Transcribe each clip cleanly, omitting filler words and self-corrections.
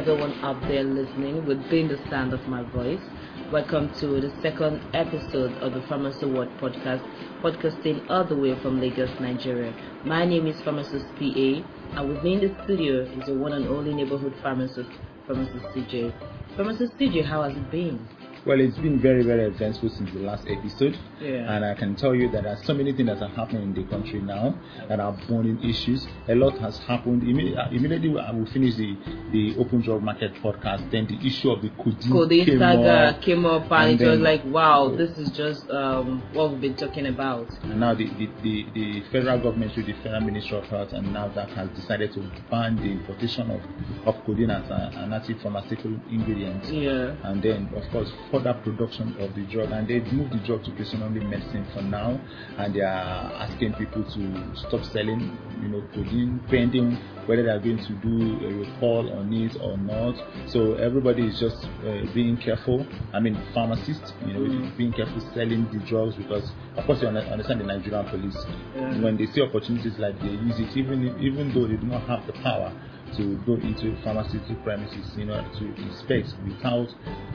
everyone out there listening within the sound of my voice. Welcome to the second episode of the Pharmacy World podcast, podcasting all the way from Lagos, Nigeria. My name is Pharmacist PA, and with me in the studio is the one and only neighborhood pharmacist, Pharmacist CJ. Pharmacist CJ, how has it been? Well, it's been very, very eventful since the last episode. Yeah. And I can tell you that there are so many things that are happening in the country now that are burning issues. A lot has happened. Immediately we finish the Open Drug Market podcast, then the issue of the codeine saga came up, and it was like, wow, this is just what we've been talking about. And now the federal government, through the Federal Ministry of Health and NAFDAC, has decided to ban the importation of codeine as an active pharmaceutical ingredient. Yeah. And then, of course, further production of the drug, and they've moved the drug to prescription-only medicine for now, and they are asking people to stop selling, codeine, pending whether they are going to do a recall on it or not. So everybody is just being careful. I mean, pharmacists, being careful selling the drugs, because of course you understand the Nigerian police. Yeah. When they see opportunities, like they use it, even though they do not have the power to go into pharmaceutical premises, to inspect without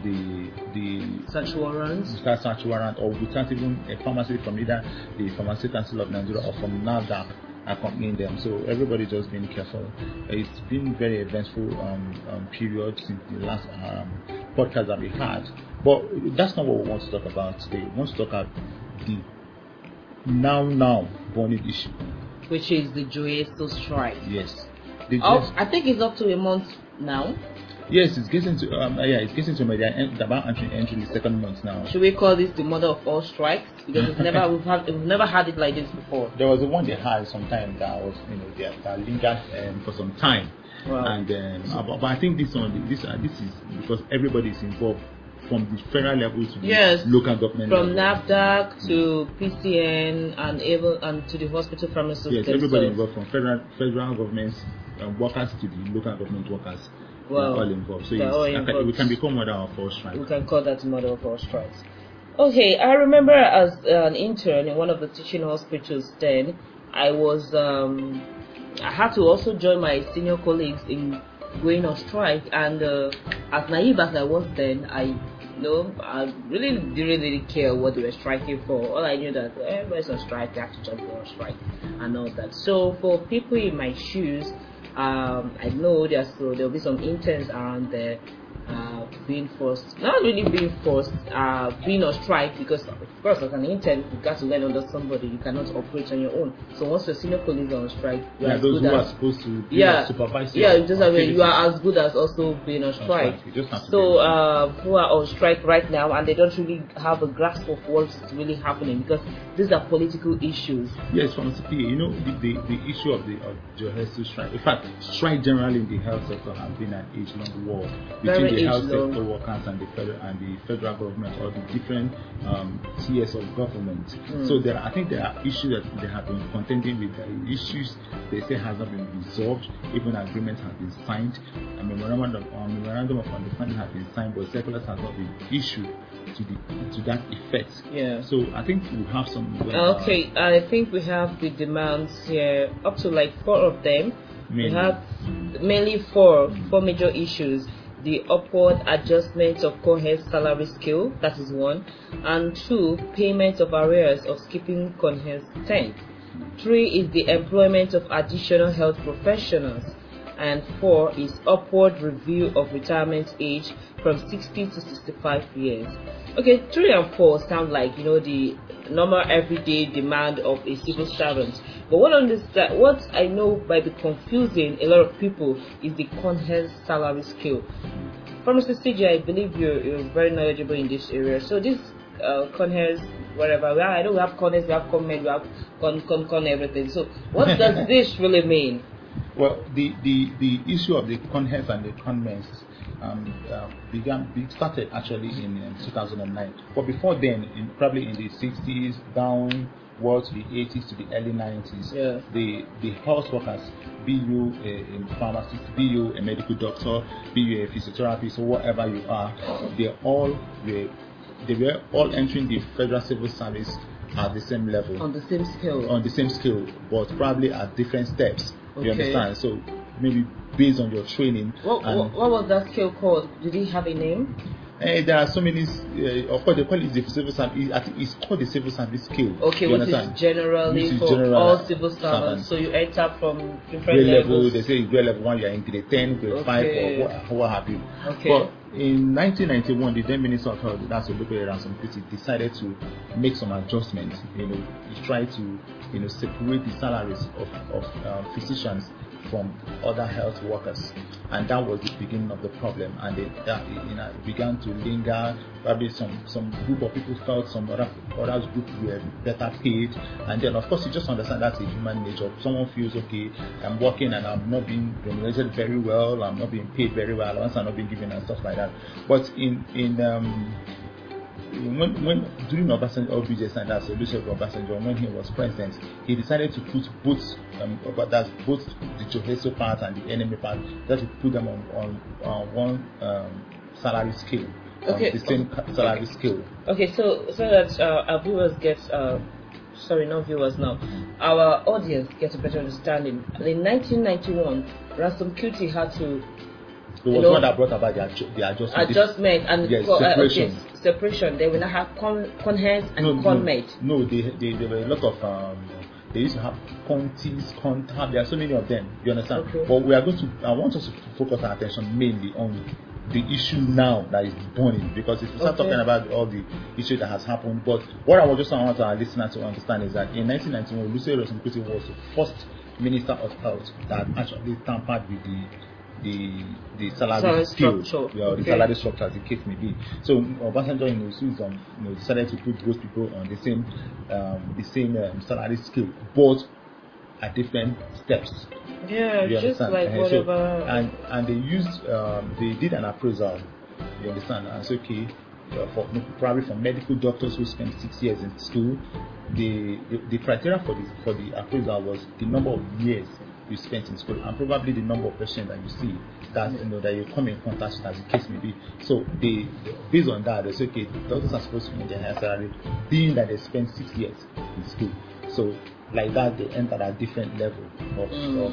the search warrant, or without even a pharmacy from either the Pharmacy Council of Nigeria or from NAFDAC accompanying them. So everybody just being careful. It's been very eventful period since the last podcast that we had. But that's not what we want to talk about today. We want to talk about the now burning issue, which is the Joyeso strike. Yes. I think it's up to a month now. Yes, it's getting to they're about entering the second month now. Should we call this the mother of all strikes? Because we've never had it like this before. There was the one they had sometime that was that lingered for some time. Wow. And but I think this is because everybody is involved, from the federal level to the local government from level. NAFDAC to PCN and to the hospital pharmacists. Yes, everybody involved, from federal governments workers to the local government workers. Wow. All involved. So we can become mother of all strikes. We can call that mother of all strikes. Okay, I remember as an intern in one of the teaching hospitals then, I had to also join my senior colleagues in going on strike, and as naive as I was then, I really didn't really care what they were striking for. All I knew that everybody's on strike, they have to just go on strike and all that. So for people in my shoes, I know there'll be some interns around there being forced, not really being forced, being on strike, because of course as an intern you got to learn under somebody, you cannot operate on your own. So once your senior colleagues are on strike, those who are supposed to be supervisors, you are as good as also being on strike. So who are on strike right now, and they don't really have a grasp of what's really happening, because these are political issues. Yes, from CPA, the issue of the Joyeso strike. In fact, strike generally in the health sector has been an age-long war between the health sector workers and the federal government, or the different tiers of government. So I think there are issues that they have been contending with. Issues they say has not been resolved. Even agreement has been signed. A memorandum of understanding has been signed, but circulars has not been issued to that effect. Yeah. So I think we have some. Okay, I think we have the demands here, up to like 4 of them. We have mainly four major issues. The upward adjustment of CONHES salary scale, that is 1, and 2, payment of arrears of skipping CONHES 10. 3 is the employment of additional health professionals, and 4 is upward review of retirement age from 60 to 65 years. Okay, 3 and 4 sound like the normal everyday demand of a civil servant. But what I know might be confusing a lot of people is the CONHES salary scale. Pharmacist CJ, I believe you're very knowledgeable in this area. So this CONHES, whatever, I know we have CONHES, we have CONMED, we have con everything. So what does this really mean? Well, the issue of the CONHES and the CONMES started actually in 2009. But before then, probably in the 60s downwards to the 80s to the early 90s, the health workers, be you a pharmacist, be you a medical doctor, be you a physiotherapist, or whatever you are, they were all entering the federal civil service at the same level, on the same scale, but probably at different steps. You understand? So maybe based on your training. What was that skill called? Did it have a name? There are so many, of course, they call it the civil service. I think it's called the civil service skill. Okay, which is generally for all civil servants. So you enter from different levels. They say grade level 1, you are in grade 10, grade 5, or what have you. Okay. But in 1991, the then Minister of Health, that's Olubere Ransom Kuti, decided to make some adjustments. He tried to, separate the salaries of physicians from other health workers, and that was the beginning of the problem. And it began to linger. Probably some group of people felt some other group were better paid, and then of course you just understand that's a human nature. Someone feels, okay, I'm working and I'm not being remunerated very well, I'm not being paid very well, allowance I'm not being given and stuff like that. But when during Obasanjo, and that's Olusegun Obasanjo, when he was president, he decided to put both the Joheso part and the NMA part, that to put them on one salary scale. Okay. The same salary scale. Okay, so that our viewers get not viewers now, our audience get a better understanding. In 1991, Ransom Kuti had to. It was one that brought about the adjustment and separation. Separation. They will not have CONHES and CONMED. No, there were a lot of. They used to have Contis, Contab. There are so many of them. You understand? Okay. But I want us to focus our attention mainly on the issue now that is burning, because if we start talking about all the issue that has happened, but what I want our listeners to understand is that in 1991, Olusegun Ransom Kuti was the first Minister of Health that actually tampered with the salary structure, the salary structure, as the case may be. So Obasanjo, in his wisdom, decided to put both people on the same salary scale, but at different steps. Yeah, just like whatever. So, and they used they did an appraisal. You understand? And it's okay. Probably for medical doctors who spent 6 years in school, the criteria for the appraisal was the number of years you spent in school and probably the number of patients that you see that that you come in contact with, as the case may be. So they based on that, they say, okay, doctors are supposed to make their higher salary, being that they spent 6 years in school. So like that, they enter at different level into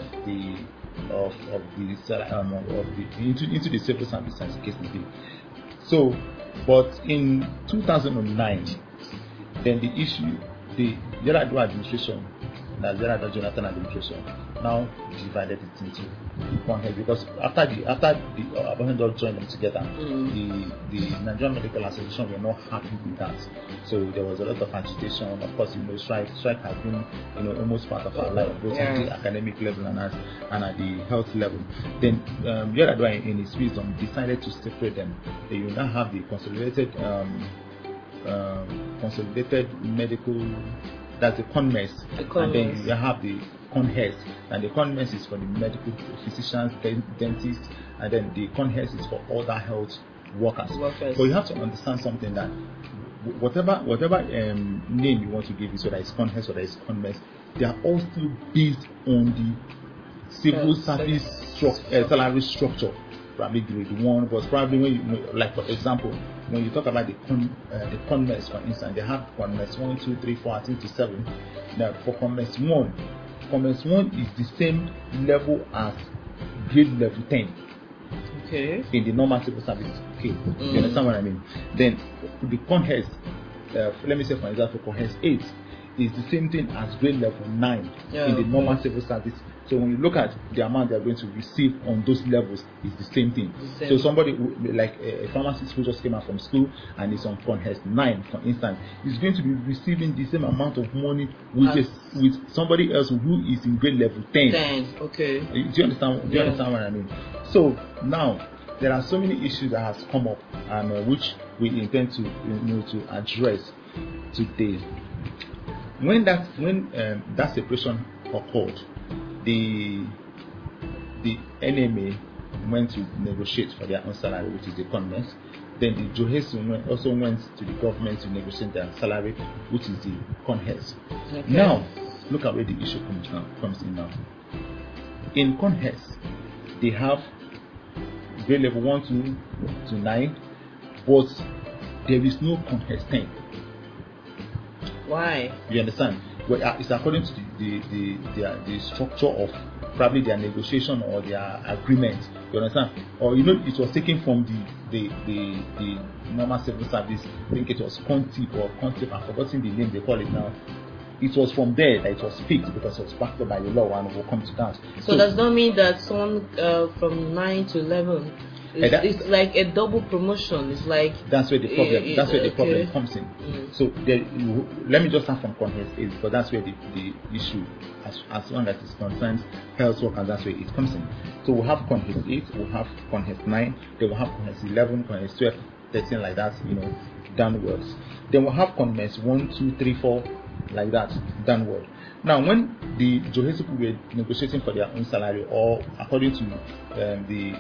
the civil service, as the case may be. So, but in 2009, then the issue, the Yar'Adua administration, the Yar'Adua Jonathan administration, now divided it into one head, because after the Obasanjo joined them together, the Nigerian Medical Association were not happy with that. So there was a lot of agitation. Of course, strike has been almost part of our life, both at the academic level and at the health level. Then Yar'Adua, in his wisdom, decided to separate them. They will now have the consolidated medical, that's the CONMES, and then you have the CONHES, and the CONMES is for the medical physicians, dentists, and then the CONHES is for other health workers. So you have to understand something, that whatever name you want to give it, whether it's CONHES or it's CONMES, they are all still based on the civil service salary structure. Probably grade 1, but probably when like for example, when you talk about the CONMES, for instance, they have CONMES 1, 2, 3, 4, I think to 7. Now for CONMES 1 is the same level as grade level 10. Okay. In the normal civil service scale. You understand what I mean? Then the CONHES, let me say for example, CONHES 8 is the same thing as grade level 9 in the normal civil service. So when you look at the amount they are going to receive on those levels, it's the same thing. So somebody like a pharmacist who just came out from school and is on CONHES 9, for instance, is going to be receiving the same amount of money with somebody else who is in grade level 10. Okay. Do you understand? Do you understand what I mean? So now there are so many issues that has come up, and which we intend to to address today. When that separation occurred, the NMA went to negotiate for their own salary, which is the CONMES. Then the Joheso also went to the government to negotiate their salary, which is the CONHES. Okay. Now, look at where the issue comes in now. In CONHES, they have grade level 1 to 9, but there is no CONHES 10. Why? You understand? Well, it's according to the structure of probably their negotiation or their agreement. You understand? Or it was taken from the normal civil service. I think it was Contip or Contip. I've forgotten the name they call it now. It was from there that it was fixed because it was backed up by the law, and we'll come to that. So does that mean that someone from 9 to 11? It's like a double promotion. It's like that's where the problem. That's where the problem comes in. So let me just start from Conhes 8 because that's where the issue, as long as it concerns health work, and that's where it comes in. So we'll have Conhes 8, we'll have Conhes 9, then we'll have Conhes 11, Conhes 12, 13, like that, downwards. Then we'll have Conhes 1, 2, 3, 4, like that, downward. Now, when the Johesu people were negotiating for their own salary, or according to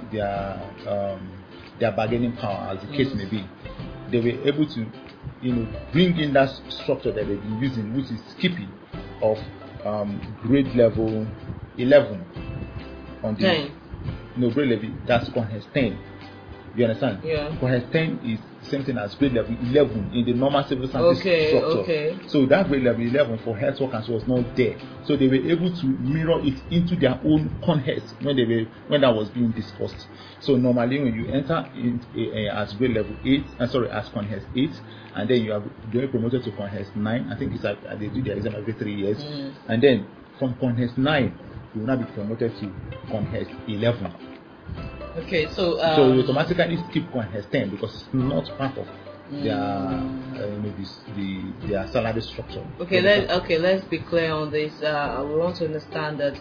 their bargaining power, as the case may be, they were able to, bring in that structure that they've been using, which is skipping of grade level 11 on the grade level. That's Conhes 10. You understand? Yeah. Conhes 10 is the same thing as grade level 11 in the normal civil service structure. Okay. So that grade level 11 for health workers was not there. So they were able to mirror it into their own Conhes when that was being discussed. So normally when you enter in as grade level 8, as Conhes 8, and then you are going promoted to Conhes 9. I think it's like they do their exam every 3 years, and then from Conhes 9 you will now be promoted to Conhes 11. Okay, so you automatically skip Conhes 10 because it's not part of their their salary structure. Okay, let's be clear on this. We want to understand that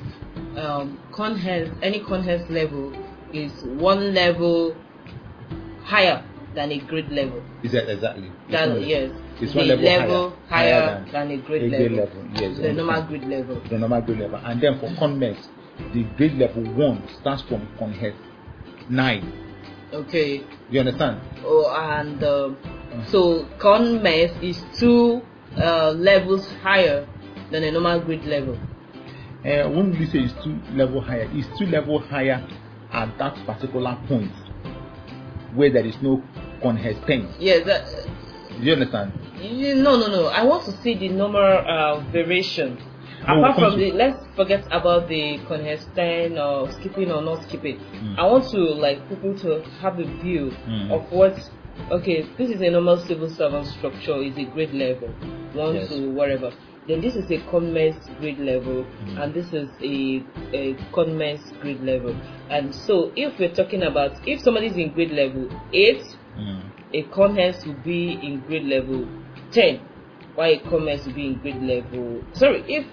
any Conhes level is one level higher than a grade level. Is that exactly? Yes. It's one level higher than a grade level. Yes. The normal grade level. The normal grade level, and then for Conmes, the grade level 1 starts from Conhes 9. Okay. You understand? Oh, and so Conmes is 2 levels higher than a normal grade level. When we say it's 2 levels higher, it's 2 levels higher at that particular point where there is no Conhes 10. Yes. Do you understand? No. I want to see the normal variation. Apart from let's forget about the Conhes 10 or skipping or not skipping. I want to people to have a view of what. Okay, this is a normal civil servant structure. Is a grade level 1 to whatever. Then this is a Conmes grade level, and this is a Conmes grade level. And so, if we're talking about if somebody is in grade level 8, a Conhes will be in grade level 10, while a Conmes will be in grade level. Sorry, if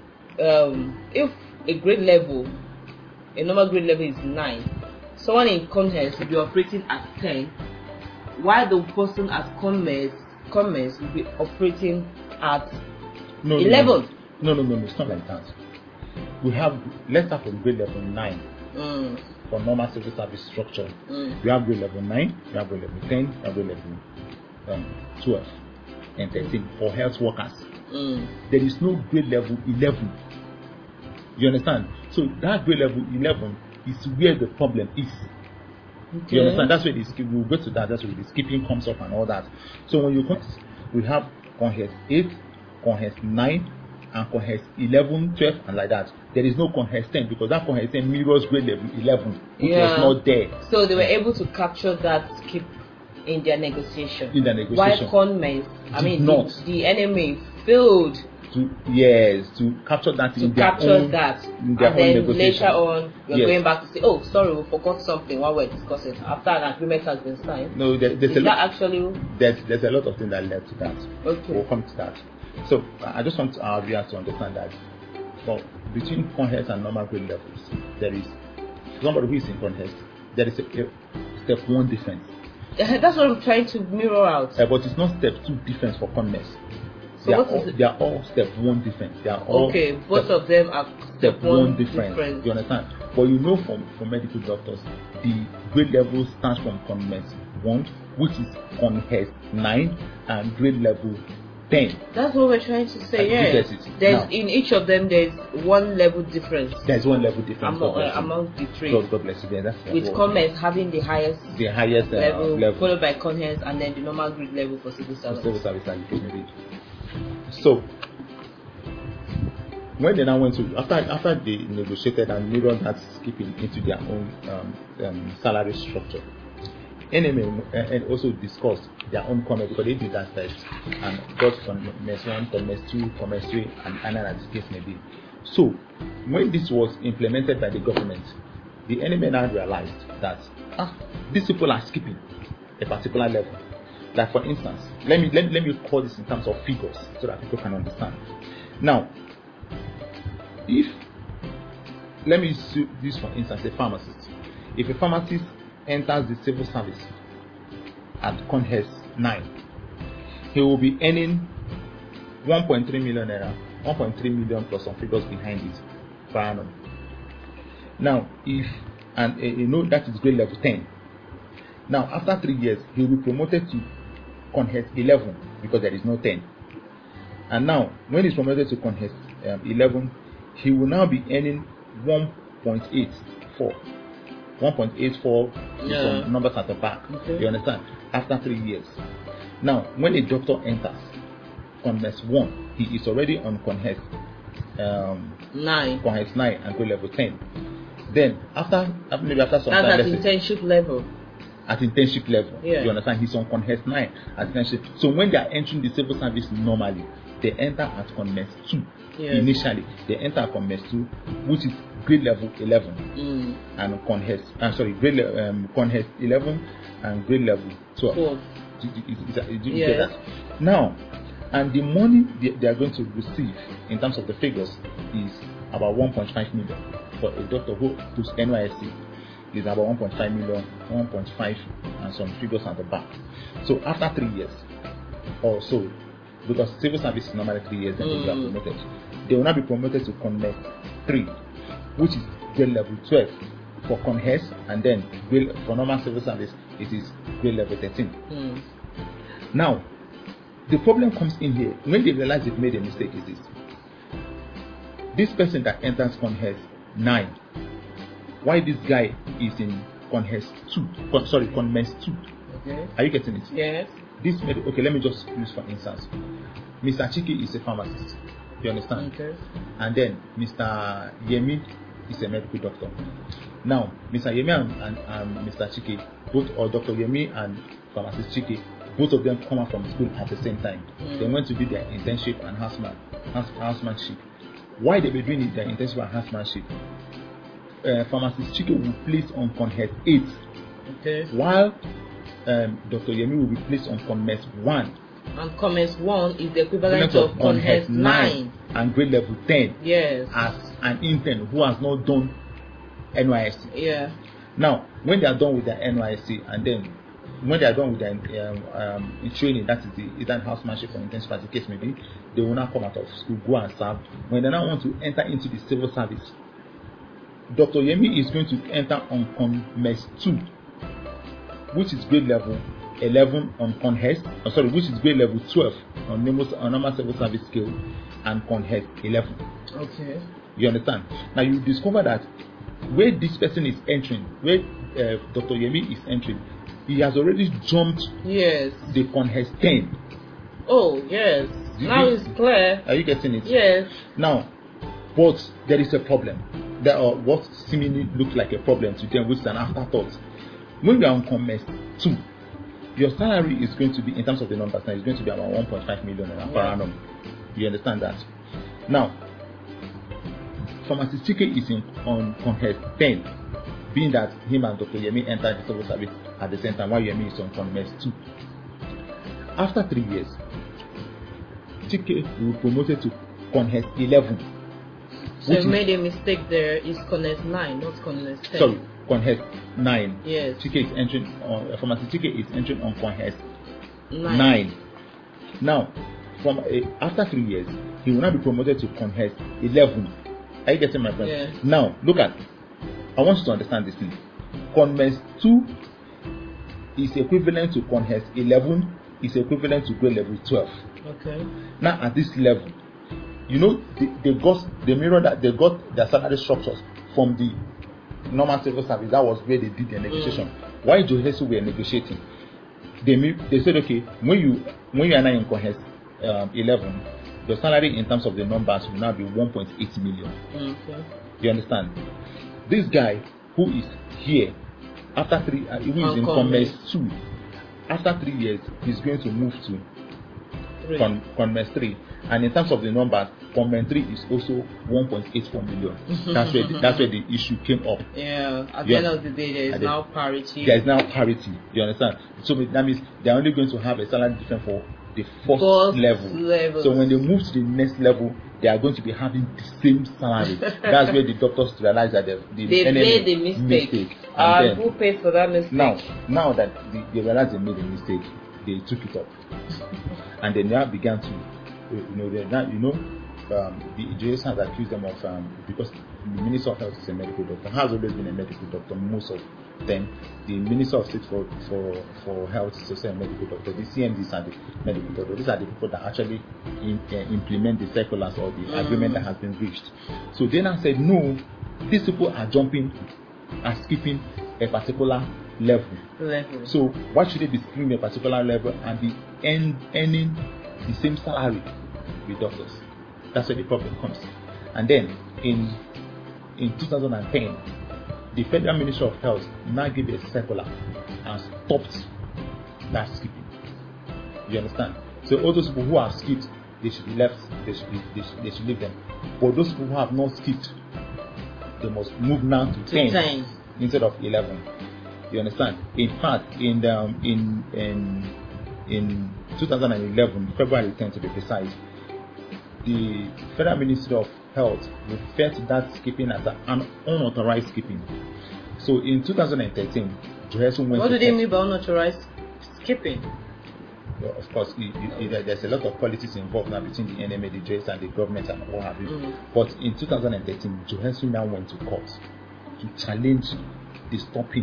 a grade level, a normal grade level is 9, someone in Conhes will be operating at 10, while the person at Conmes will be operating at 11. No, it's not like that. Let's start from grade level 9 for normal civil service structure. We have grade level 9, we have grade level 10, we have grade level 12 and 13 for health workers. There is no grade level 11. You understand? So that grade level 11 is where the problem is. Okay. You understand? That's where we'll go to that. That's where the skipping comes up and all that. So when you come, we have Conhes 8, Conhes 9, and Conhes 11, 12, and like that. There is no Conhes 10 because that Conhes 10 mirrors grade level 11, which was not there. So they were able to capture that skip in their negotiation. Why Conmes, the enemy failed to capture that in their own negotiation. Later on we're going back to say, oh sorry, we forgot something while we're discussing after an agreement has been signed. No, there's a lot of things that led to that. Okay. We'll come to that. So I just want our viewers to understand that between Conhes and normal grade levels, there is somebody who is in Conhes, there is a step 1 difference. That's what I'm trying to mirror out. But it's not step 2 difference for Conhes. They are all step 1 difference. They are all both of them are step 1 difference. You understand? But from medical doctors, the grade level starts from Conhes 1, which is Conhes 9, and grade level 10. That's what we're trying to say. In each of them there's 1 level difference. There's 1 level difference among the 3. God bless you. With Conhes having the highest level, followed by Conhes, and then the normal grade level for civil service. So when they now went to after they negotiated and mirrored that skipping into their own salary structure, NMA and also discussed their own comment because they did that first and got from MES 1, from MES 2, from MES 3, and as the case may be. So when this was implemented by the government, the NMA now realized that these people are skipping a particular level. Like for instance, let me call this in terms of figures so that people can understand. Now, let me use this for instance, a pharmacist. If a pharmacist enters the civil service at CONHES 9, he will be earning 1.3 million naira, 1.3 million plus some figures behind it per annum. Now, that is grade level 10. Now, after 3 years, he will be promoted to CONHES 11 because there is no 10. And now, when he's promoted to CONHES 11, he will now be earning 1.84. 1.84 some numbers at the back. Okay. You understand? After 3 years. Now, when a doctor enters CONHES 1, he is already on CONHES 9. CONHES 9 and grade level 10. Then after some time, that's at internship level. At internship level, yeah. You understand? He's on CONHES 9 at internship. So when they are entering the civil service normally, they enter at CONHES 2. Yes. Initially, they enter at CONHES 2, which is grade level 11, and CONHES 11 and grade level 12. Did you get that? Now, and the money they are going to receive in terms of the figures is about 1.5 million for a doctor whose NYSC is about 1.5 million, 1.5 and some figures at the back. So after 3 years or so, because civil service is normally 3 years, and they are promoted, they will now be promoted to CONHES 3, which is grade level 12 for CONHES, and then for normal civil service it is grade level 13. Now, the problem comes in here when they realize they've made a mistake. Is this person that enters CONHES 9? Why this guy is in CONHES 2? CONHES 2. Okay. Are you getting it? Yes. Okay, let me just use for instance. Mr. Chike is a pharmacist. You understand? Okay. And then Mr. Yemi is a medical doctor. Now, Mr. Yemi and Mr. Chike, or Dr. Yemi and pharmacist Chike, both of them come out from school at the same time. They went to do their internship and housemanship. Why they were doing their internship and housemanship? Pharmacist Chike will be placed on CONHES 8, okay, while Dr. Yemi will be placed on CONHES 1. And CONHES 1 is the equivalent of CONHES 9 and grade level 10. Yes. As an intern who has not done NYSC. Yeah. Now, when they are done with their NYSC, and then when they are done with their training, that is either housemanship or internship as the case may be, they will now come out of school, go and serve. When they now want to enter into the civil service, Dr. Yemi is going to enter on CONHES 2, which is grade level 11 on CONHES, which is grade level 12 on normal civil service scale, and CONHES 11. Okay. You understand? Now you discover that where this person is entering, where Dr. Yemi is entering, he has already jumped the CONHES 10. Oh, yes. Now it's clear. Are you getting it? Yes. Now, but there is a problem. There are what seemingly looks like a problem to them, which is an afterthought. When you are on CONHES 2, your salary is going to be, in terms of the numbers now, is going to be about 1.5 million per annum. You understand that? Now, Pharmacist Chike is on CONHES 10, being that him and Dr. Yemi entered the civil service at the same time, while Yemi is on CONHES 2. After 3 years, Chike will be promoted to CONHES 11. So you made a mistake there. It's CONHES 9, not CONHES 10. Sorry, CONHES 9. Yes. Chike is entering on Pharmacist Chike is entering on CONHES 9. Now, after 3 years, he will now be promoted to CONHES 11. Are you getting my point? Yes. Now, look at. I want you to understand this thing. CONHES 2 is equivalent to CONHES 11. Is equivalent to grade level 12. Okay. Now, at this level, you know, they got their salary structures from the normal civil service. That was where they did their negotiation. Why JOHESU were negotiating? They said, okay, when you are now in CONHES 11, the salary in terms of the numbers will now be 1.8 million. Okay. You understand? This guy who is here after 3, who is in Commerce 2, after 3 years, he's going to move to Commerce 3. And in terms of the numbers, Commerce 3 is also 1.84 million. That's where the issue came up. Yeah, at the end of the day, there is now parity. There is now parity. You understand? So that means they're only going to have a salary difference for the first level. So when they move to the next level, they are going to be having the same salary. That's where the doctors realize that they made a mistake. And who paid for that mistake? Now that they realize they made a mistake, they took it up, and they now began to, the JS has accused them of because the Minister of Health is a medical doctor, has always been a medical doctor. Most of them, the Minister of State for Health is also a medical doctor. The CMDs are the medical doctors. These are the people that actually implement the circulars or the agreement that has been reached. So they now said, no, these people are skipping a particular level. So why should they be skipping a particular level and be earning the same salary with doctors? That's where the problem comes. And then in 2010, the Federal Ministry of Health now gave a circular and stopped that skipping. You understand? So all those people who have skipped, they should be left. They should leave them. But those people who have not skipped, they must move now to 10 instead of 11. You understand? In fact, in 2011, February 10th to be precise, the Federal Ministry of Health referred to that skipping as an unauthorized skipping. So in 2013, Johesu went. What do they mean by unauthorized skipping? Well, of course, there's a lot of politics involved now between the NMA, the JS, and the government and what have you. But in 2013, Johesu now went to court to challenge the stopping.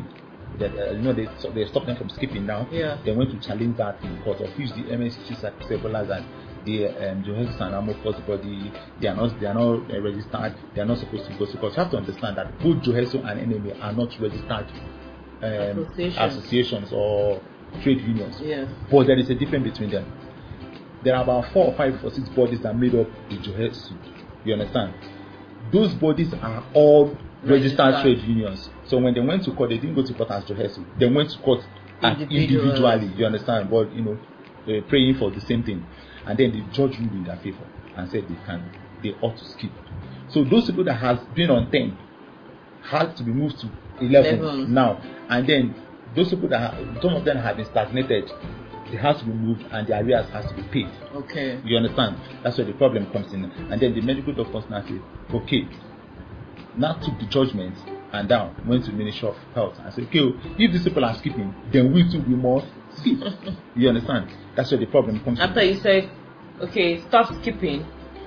They stopped them from skipping now. Yeah. They went to challenge that in court, of which the MSC circulars and the Johesu and Amorphous body, they are not registered. They are not supposed to go to court. You have to understand that both Johesu and NMA are not registered associations or trade unions. Yes. But there is a difference between them. There are about 4 or 5 or 6 bodies that made up the Johesu. You understand? Those bodies are all registered trade unions. So when they went to court, they didn't go to court as Johesu. They went to court individually. You understand? But praying for the same thing. And then the judge ruled in their favor and said they ought to skip. So those people that has been on 10 had to be moved to 11 now. And then those people that some of them have been stagnated, they have to be moved and the arrears has to be paid. Okay. You understand? That's where the problem comes in. And then the medical doctors now say, okay, now took the judgment and down went to the Ministry of Health and said, okay, if these people are skipping, then we too we must skip. You understand? That's where the problem comes After you said, okay, stop skipping,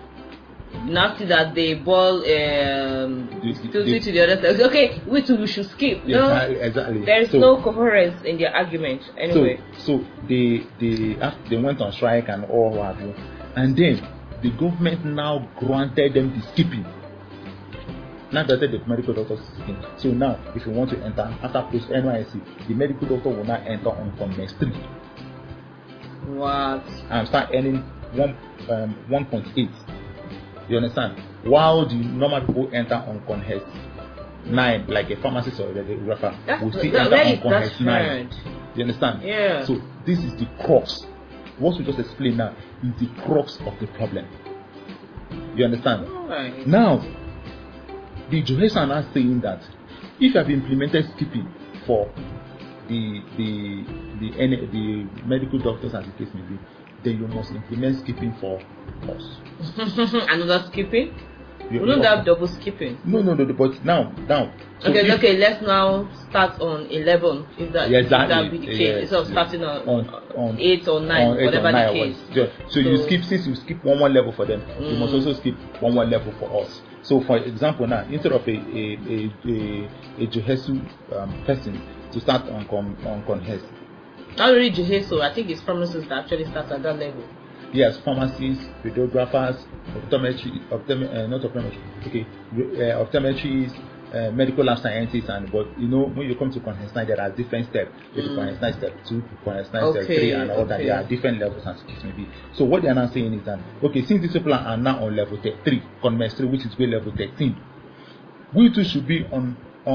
now see that they ball to the other side. Okay, we too we should skip. No, exactly. There is no coherence in their argument. Anyway. So they went on strike and all what have you. And then the government now granted them the skipping. Now that the medical doctor is skipping. So now if you want to enter after post NYSC, the medical doctor will now enter on Commerce 3. What? And start earning 1.8. You understand? While the normal people enter on Commerce 9, like a pharmacist or a radiographer, will still enter on Commerce 9. You understand? Yeah. So this is the crux. What we just explained now is the crux of the problem. You understand? Right. Now, the Johesu are now saying that if you have implemented skipping for the medical doctors as the case may be, then you must implement skipping for us. Another skipping? We don't have double skipping. No, but now. So okay, let's now start on 11. If that be the case, instead of starting on 8 or 9, whatever the case. So you skip, since you skip one level for them, you must also skip one level for us. So for example now, instead of a Johesu person to start on Commerce. Not really Johesu, I think it's pharmacists that actually start at that level. Yes, pharmacists, radiographers, optometry, medical lab scientists, and but when you come to Conhess 9, there are different steps. Conhess 9 step 2, Conhess 9 step 3, and all that. There are different levels and skills maybe. So what they are now saying is that since these people are now on level 3, Conhess 3, which is grade level 13, we too should be on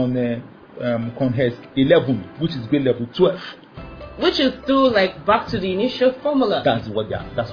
Conhess 11, which is grade level 12. Which is still like back to the initial formula. That's what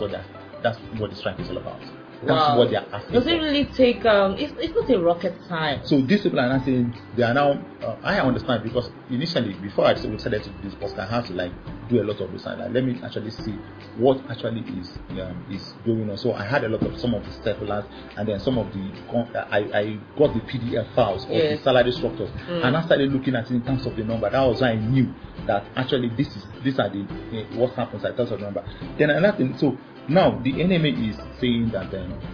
the strike is all about. That's what they are asking. Does it really take? It's not a rocket science. So these people are not saying they are now. I understand, because initially, before I decided to do this post, I had to do a lot of research. Let me actually see what actually is going on. So I had a lot of some of the circulars, and then some of the I got the PDF files of the salary structures, and I started looking at it in terms of the number. That was when I knew that actually these are the what happens in terms of the number. Then another thing. So now the NMA is saying that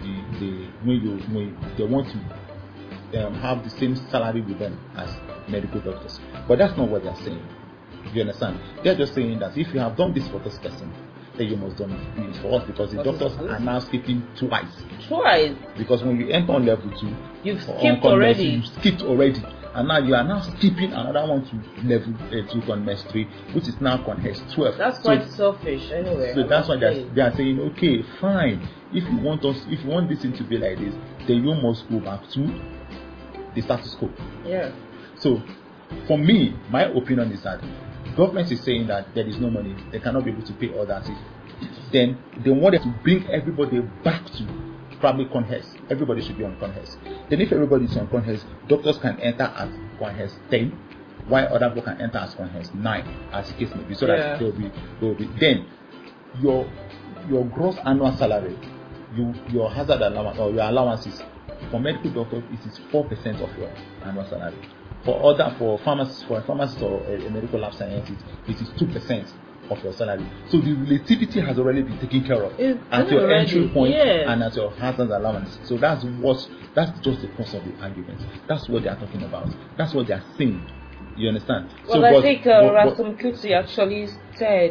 when they want to have the same salary with them as medical doctors, but that's not what they're saying. You understand? They're just saying that if you have done this for this person, then you must do it for us, because the doctors are now skipping twice. Because when you enter on level 2, you've skipped already. And now you are now skipping another one to level 2 Conhess 3, which is now Conhess 12. That's quite selfish anyway. So that's why they are saying, okay, fine. If you want this thing to be like this, then you must go back to the status quo. Yeah. So for me, my opinion is that government is saying that there is no money, they cannot be able to pay all that. Then they wanted to bring everybody back to probably Conhess. Everybody should be on Conhess. Then if everybody is on Conhess, doctors can enter at Conhess 10, while other people can enter as Conhess 9, as the case may be. So that there will be then your gross annual salary, your hazard allowance or your allowances for medical doctors, it is 4% of your annual salary. For pharmacists or a medical lab scientist, it is 2% of your salary. So the relativity has already been taken care of at your entry point and at your hazard allowance. So that's just the cost of the argument. That's what they are talking about. That's what they are saying. You understand? Well, I think Ransom Kuti actually said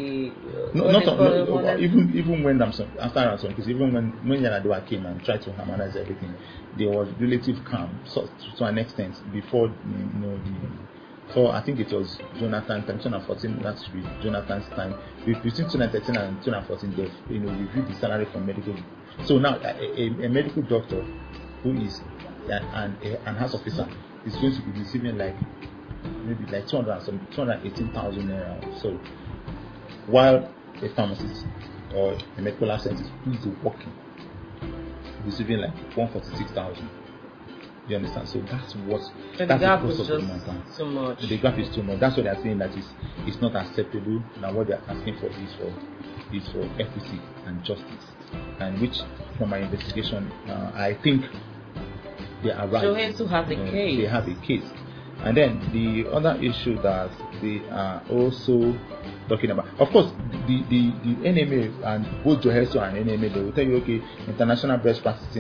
even when after Ransom Kuti, even when Yar'Adua came and tried to harmonize everything, there was relative calm, so to an extent, before so I think it was Jonathan 2014. That should be Jonathan's time. Between 2013 and 2014, they reviewed the salary for medical. So now a medical doctor who is an house officer is going to be receiving maybe 218,000 naira. So while a pharmacist or a medical lab scientist who is working receiving 146,000. You understand? So that's the gap is just too much. The gap is too much. That's what they are saying, that it's not acceptable. Now what they are asking for is for equity and justice, and which from my investigation, I think they are right. Johesu has a case. They have a case. And then the other issue that they are also talking about, of course, the NMA and both Johesu and NMA, they will tell you, okay, international best practices.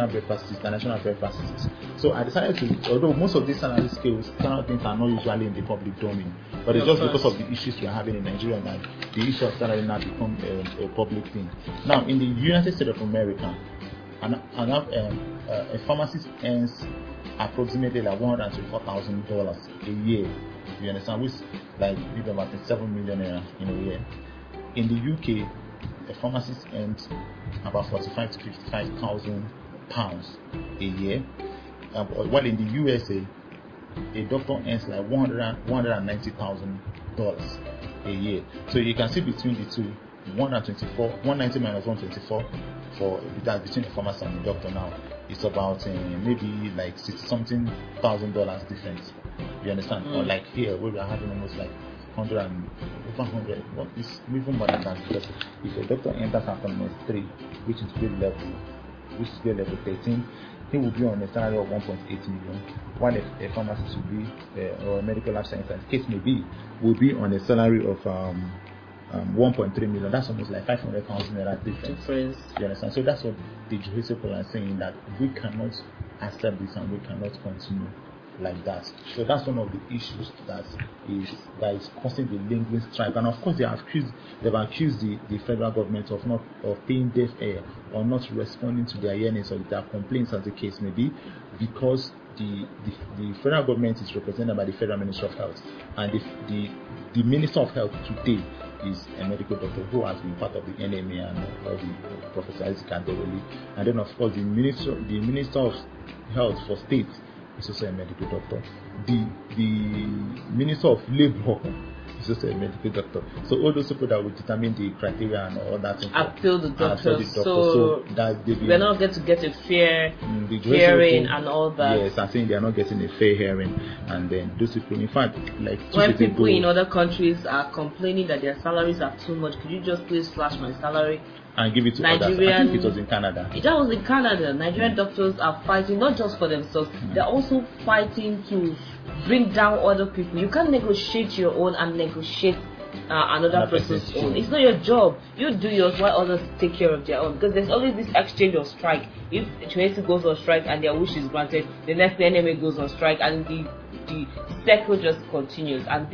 So I decided to, although most of these salary scales, standard things are not usually in the public domain, but it's just because of the issues we are having in Nigeria that the issue of salary now become a public thing. Now, in the United States of America, a pharmacist earns approximately $124,000 a year. You understand? Which maybe about 7 million in a year. In the UK, a pharmacist earns about 45 to 55,000 pounds a year. While in the USA, a doctor earns $190,000 a year. So you can see between the two, 190 minus 124 between a pharmacist and a doctor now. It's about maybe 60-something thousand dollars difference. You understand? Or here, where we are having almost 100 and over 100. What is even more than that? Because if a doctor enters at Conhess 3, which is grade level 13, he will be on a salary of 1.8 million, while a pharmacist will be, or a medical lab scientist, case may be, will be on a salary of 1.3 million. That's almost 500,000 naira difference. You understand? So that's what the Johesu people are saying, that we cannot accept this and we cannot continue like that. So that's one of the issues that is causing the lingering strike. And of course, they've accused the federal government of paying deaf ear or not responding to their yearnings or their complaints, as the case may be, because the federal government is represented by the Federal Ministry of Health, and the Minister of Health today is a medical doctor who has been part of the NMA and all the Professor Isaac Adewale. And then of course the Minister of Health for states is also a medical doctor. The Minister of Labour is also a medical doctor. So all those people that will determine the criteria and all that are still the doctors. So that we're not going to get a fair hearing and all that. Yes, I'm saying they are not getting a fair hearing, and then those people, in fact, like when people in other countries are complaining that their salaries are too much, could you just please slash my salary? And give it to others. I think it was in Canada. That was in Canada. Nigerian doctors are fighting not just for themselves, they're also fighting to bring down other people. You can't negotiate your own and negotiate another person's own. It's not your job. You do yours while others take care of their own. Because there's always this exchange of strike. If Chuesu goes on strike and their wish is granted, the next NMA goes on strike, and the cycle just continues. And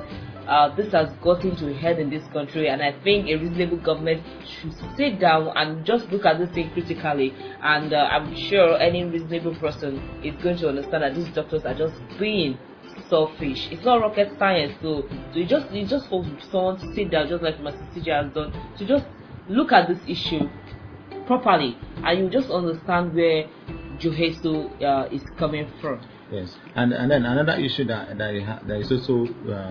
this has gotten to a head in this country, and I think a reasonable government should sit down and just look at this thing critically, and I'm sure any reasonable person is going to understand that these doctors are just being selfish. It's not rocket science, so you just for someone to sit down, just like Mr. CJ has done, to just look at this issue properly, and you just understand where Joheso is coming from. Yes, and then another issue that is also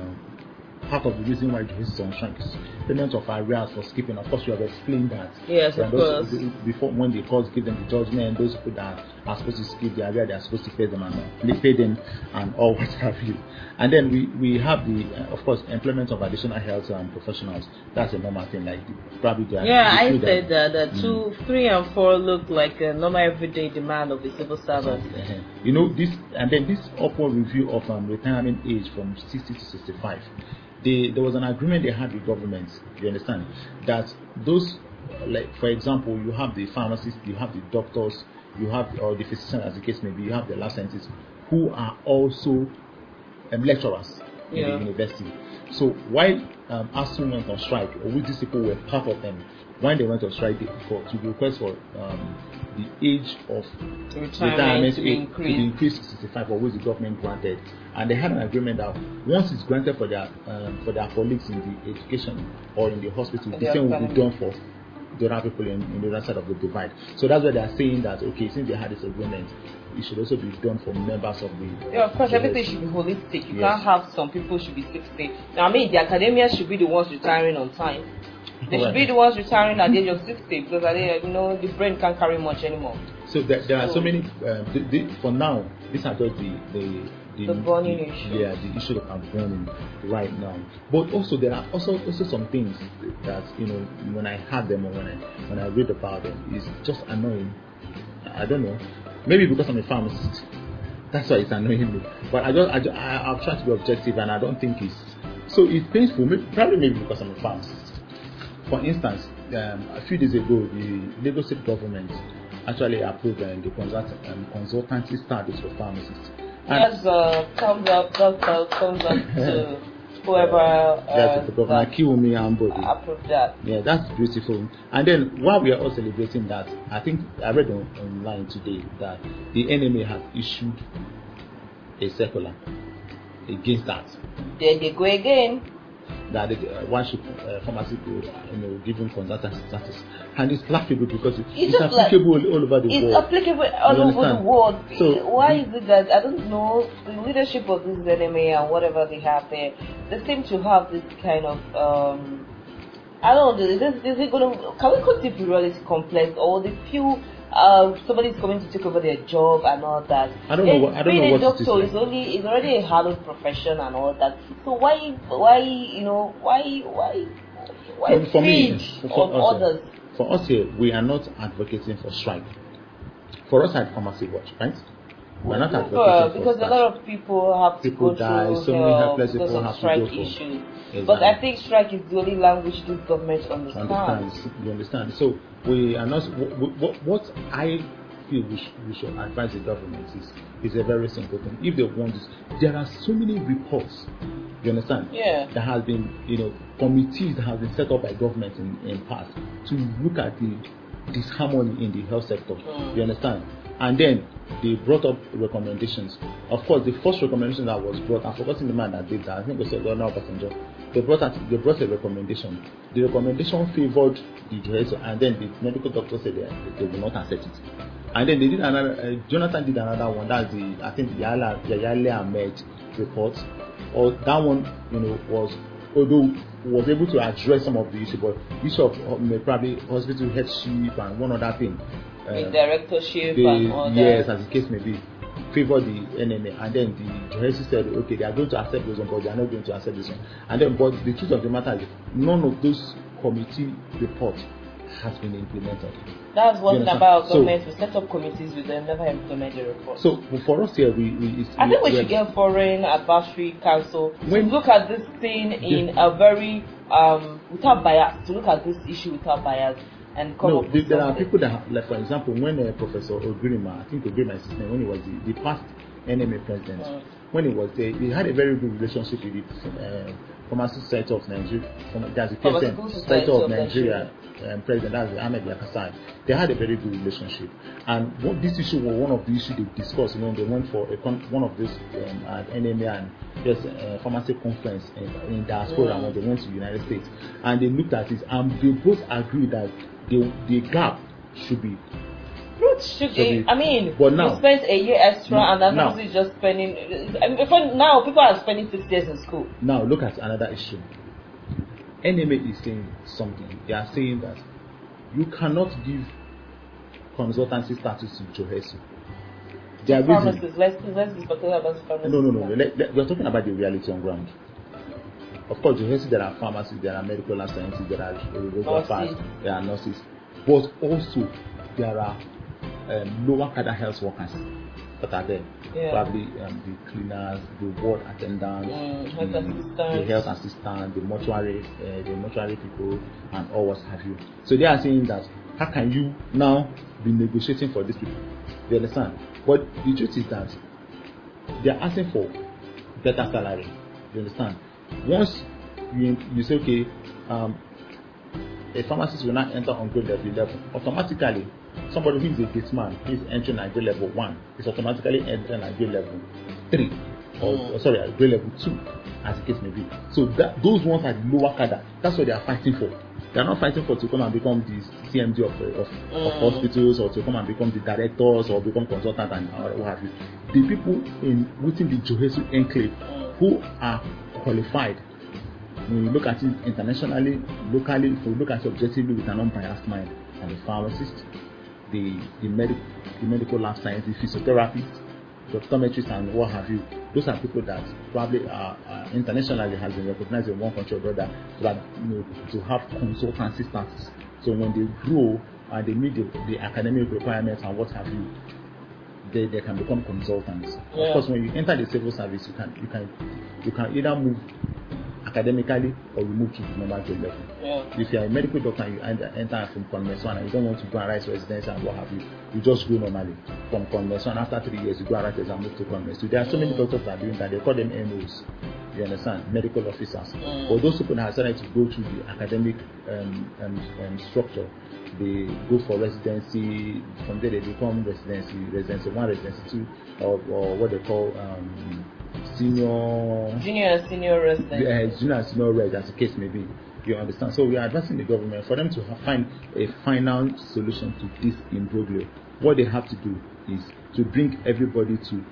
part of the reason why Joheso is on strike is payment of arrears for skipping. Of course, you have explained that. Yes, of course. Before, when the courts give them the judgment, those people that are supposed to skip the arrears, they are supposed to pay them, and they pay them, and all what have you. And then we have the, of course, employment of additional health and professionals. That's a normal thing. Like probably they are. Yeah, I said that 2, 3, and 4 look like a normal everyday demand of the civil servant. You know this, and then this upward review of retirement age from 60 to 65. There was an agreement they had with governments, you understand, that those, like for example, you have the pharmacists, you have the doctors, you have, or the physician as the case may be, you have the lab scientists who are also lecturers in the university. So while ASU went on strike, or which these people were part of them, when they went on strike to request for the age of retirement to be increased to 65, or which the government granted, and they had an agreement that once it's granted for their colleagues in the education or in the hospital, the same will be done for the other people in the other side of the divide. So that's why they are saying that, okay, since they had this agreement, it should also be done for members of the... Yeah, of course, everything should be holistic. You can't have some people should be 60. Now, I mean, the academia should be the ones retiring on time. They should be the ones retiring at the age of 60, because the brain can't carry much anymore. So there are so many... for now, these are just the burning issue. Yeah, the issue that I'm burning right now. But also there are also some things that when I have them or when I read about them, it's just annoying. I don't know. Maybe because I'm a pharmacist, that's why it's annoying me. But I've tried to be objective, and I don't think it's painful. Probably because I'm a pharmacist. For instance, a few days ago, the Lagos State government actually approved the consultancy status for pharmacists. Yes, thumbs up to whoever the governor Kiwumi Ambode approved that. Yeah, that's beautiful. And then while we are all celebrating that, I think I read online today that the NMA has issued a circular against that. There they go again. That one should pharmacy given consultancy status, and it's laughable because it's applicable all over the world. It's applicable all over the world. So why is it that I don't know the leadership of this NMA and whatever they have there? They seem to have this kind of I don't know. Is it going to? Can we call it inferiority complex, or they feel somebody's coming to take over their job and all that? I don't know what being a doctor is already a hallowed profession and all that. So why for me, on others? For us here, we are not advocating for strike. For us at Pharmacy Watch, right? We're not advocating because for a lot of people have to go die, through so many helpless people have strike to go issues. Exactly. But I think strike is the only language this government understands. You understand? So we are not. What I feel we should advise the government is a very simple thing. If they want this, there are so many reports. You understand? Yeah. There has been committees that have been set up by government in past to look at the disharmony in the health sector. You understand? and then they brought up recommendations. Of course, the first recommendation that was brought, I've forgotten the man that did that. I think it was Donald Passenger. They brought a recommendation. The recommendation favored the Johesu, and then the medical doctor said they will not accept it. And then they did another. Jonathan did another one. That's I think the Yale Ahmed report, or that one, was, although was able to address some of the issue, but issue of probably hospital headship and one other thing. The directorship and all that. Yes, as the case may be, favor the NMA, and then the Johesu said, okay, they are going to accept this one, but they are not going to accept this one. And then, but the truth of the matter is, none of those committee reports has been implemented. That's one thing about government. We set up committees with them, never implement the report. So for us here, I think we should get foreign advisory council to look at this thing in a very without bias. To look at this issue without bias and come up with there are people that, like for example, when Professor Ogirima, I think Ogirima is his name, when he was the past NMA president, when he was there, he had a very good relationship with the Pharmaceutical Society of Nigeria. That's the Pharmaceutical Society of Nigeria. President, that's Ahmed Yakasai. They had a very good relationship, and this issue was one of the issues they discussed. They went for one of this at NMA and pharmacy conference in diaspora when they went to the United States, and they looked at it, and they both agreed that the gap should be. I mean, but now, you spent a year extra, and that is just spending. Now people are spending 6 years in school. Now look at another issue. NMA is saying something. They are saying that you cannot give consultancy status to Johesu. Pharmacists. Let's be particular about pharmacists. No. We're talking about the reality on ground. Of course, Johesu, there are pharmacists, there are medical lab scientists, there are radiographers, there are nurses, but also there are lower cadre health workers that are there. Probably the cleaners, the ward attendants, the health assistant, the mortuary people, and all what have you. So they are saying that how can you now be negotiating for these people? You understand? But the truth is that they are asking for better salary. You understand? Once you say okay, a pharmacist will not enter on grade level 11 automatically. Somebody who is a gateman, who is entering at grade level 1, is automatically entering at grade level 3, at grade level 2, as the case may be. So those ones are the lower cadre. That's what they are fighting for. They are not fighting for to come and become the CMD of hospitals, or to come and become the directors, or become consultants and what have you. The people within the Johesu enclave who are qualified. When you look at it internationally, locally, if you look at it objectively with an unbiased mind, and the pharmacist, the medical lab scientist, physiotherapists, the optometrists, and what have you, those are people that probably are internationally has been recognized in one country or the other, so that to have consultancy status. So when they grow and they meet the academic requirements and what have you, they can become consultants. Of course, when you enter the civil service, you can either move academically or you move to the normal grade level. If you are a medical doctor and you enter from Convention and you don't want to go and write residency and what have you, you just go normally from Convention. After 3 years, you go and write exam, move to Convention. So there are so many doctors that are doing that. They call them MOs. You understand? Medical officers. But those people that have started to go through the academic structure, they go for residency. From there, they become residency 1, residency 2, or what they call junior and senior resident. Junior and senior resident, as the case may be. You understand? So we are advising the government for them to find a final solution to this imbroglio. What they have to do is to bring everybody to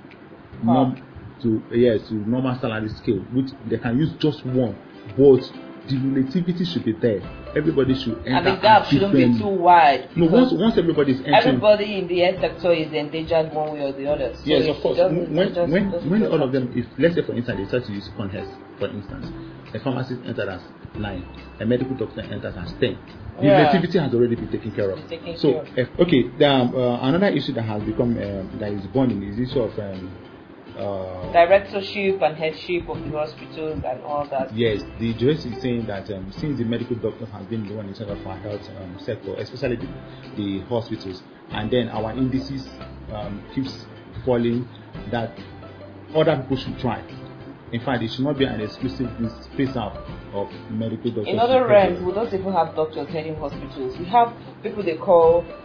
normal salary scale, which they can use just one, but the relativity should be there. Everybody should enter. And the gap shouldn't be too wide. No, once everybody is entering, everybody in the health sector is endangered one way or the other. So yes, of course. When all of them, if let's say for instance they start to use CONHES, for instance, a pharmacist enters as 9, a medical doctor enters as 10. The relativity has already been taken care of. Another issue that has become that is burning is the issue of directorship and headship of the hospitals and all that. Yes, the Johesu is saying that since the medical doctor has been the one in charge of our health sector, especially the hospitals, and then our indices keeps falling, that other people should try. In fact, it should not be an exclusive space out of medical doctors. In other realms, we don't even have doctors heading hospitals. We have people they call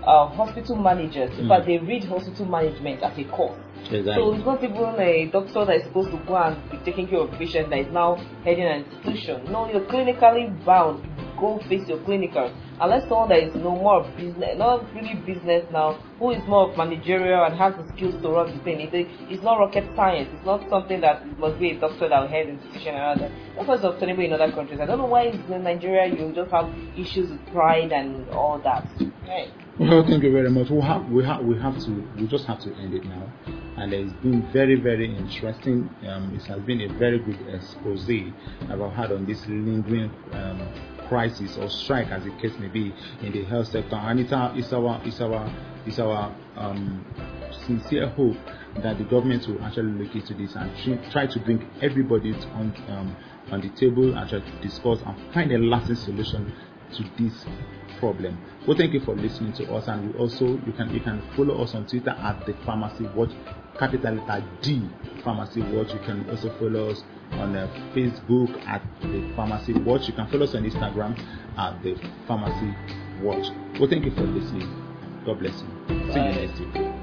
hospital managers. In fact, they read hospital management as a course. Exactly. So it's not even a doctor that is supposed to go and be taking care of a patient that is now heading an institution. No, you're clinically bound. Go face your clinical. Unless someone that is no more of business, not really business now, who is more of managerial and has the skills to run the thing. It's not rocket science. It's not something that it must be a doctor that will head institution and all that. That's what's obtainable in other countries. I don't know why in Nigeria you just have issues with pride and all that. Right. Well, thank you very much. We just have to end it now. And it's been very, very interesting. It has been a very good expose that I've had on this lingering crisis or strike, as the case may be, in the health sector. And it's our sincere hope that the government will actually look into this and try to bring everybody on the table and try to discuss and find a lasting solution to this problem. Well, thank you for listening to us, and we also you can follow us on Twitter at the Pharmacy Watch, capital letter D Pharmacy Watch. You can also follow us on Facebook at the Pharmacy Watch. You can follow us on Instagram at the Pharmacy Watch. Well, thank you for listening. God bless you. See you next week.